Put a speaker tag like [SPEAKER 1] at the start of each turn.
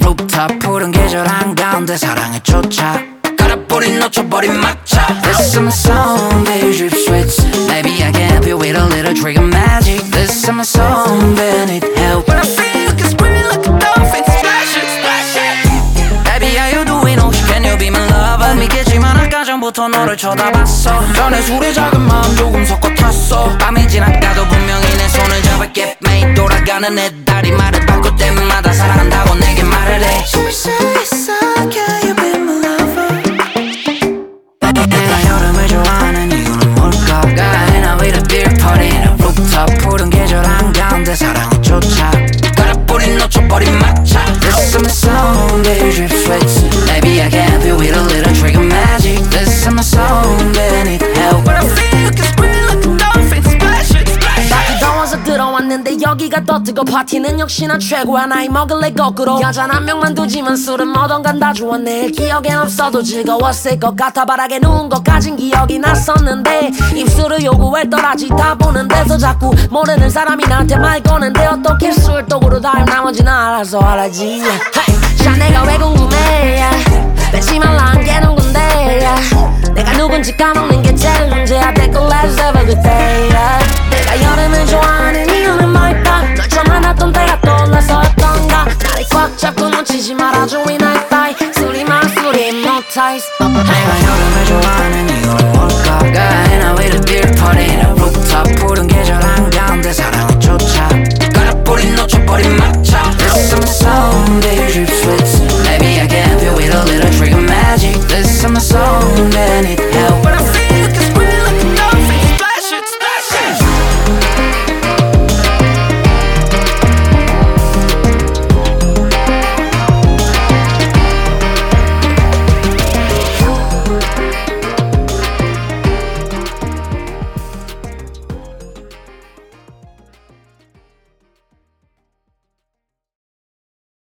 [SPEAKER 1] rooftop 푸른 계절 한가운데 사랑을 쫓아 갈아버린 놓쳐버린 막차 This summer song baby drip sweats Maybe I can help you with a little trick of magic This summer song baby need help When I feel you can scream like a dolphin Splash it, splash it Baby how you doing oh can you be my lover 믿겠지만 아까 전부터 너를 쳐다봤어 전에 술에 작은 마음 조금 섞어 탔어 밤이 지나가도 분명히 내 손을 잡을게 매일 돌아가는 내 다리 말을 바꿀 때마다 사랑한다고 내게 말을 해 So we say it's okay you be my lover 내가 여름을 좋아하는 이유는 뭘까 가해나 with a beer party in a rooftop 푸른 계절 한가운데 사랑을 쫓아 갈아버린 놓쳐버린 막차 This summer song baby drip sweats Maybe I can help you with a little trick of magic This summer song baby need help But I feel you can scream like a dolphin Splash it, splash it
[SPEAKER 2] 밖이 더워서 들어왔는데 여기가 더 뜨거 파티는 역시나 최고야 나이 먹을래 거꾸로 여자 한 명만 두지만 술은 뭐든 간다 좋아 내일 기억엔 없어도 즐거웠을 것 같아 바닥에 누운 것까진 기억이 났었는데 입술을 요구했더라지 다 보는데서 자꾸 모르는 사람이 나한테 말 거는데 어떻게 술독으로 닿을 나머지는 알아서 알아지 자 내가 왜 궁금해 뺏지 말란 게 누군데 내가 누군지 까먹는 게 제일 문제야 Take a last ever good day 내가 여름을 좋아하는 이유는 뭘까 널 처음 만났던 때가 떠올라서였던가 나를 꽉 잡고 놓치지 말아줘 이 night flight 술이 막 술이 hypnotize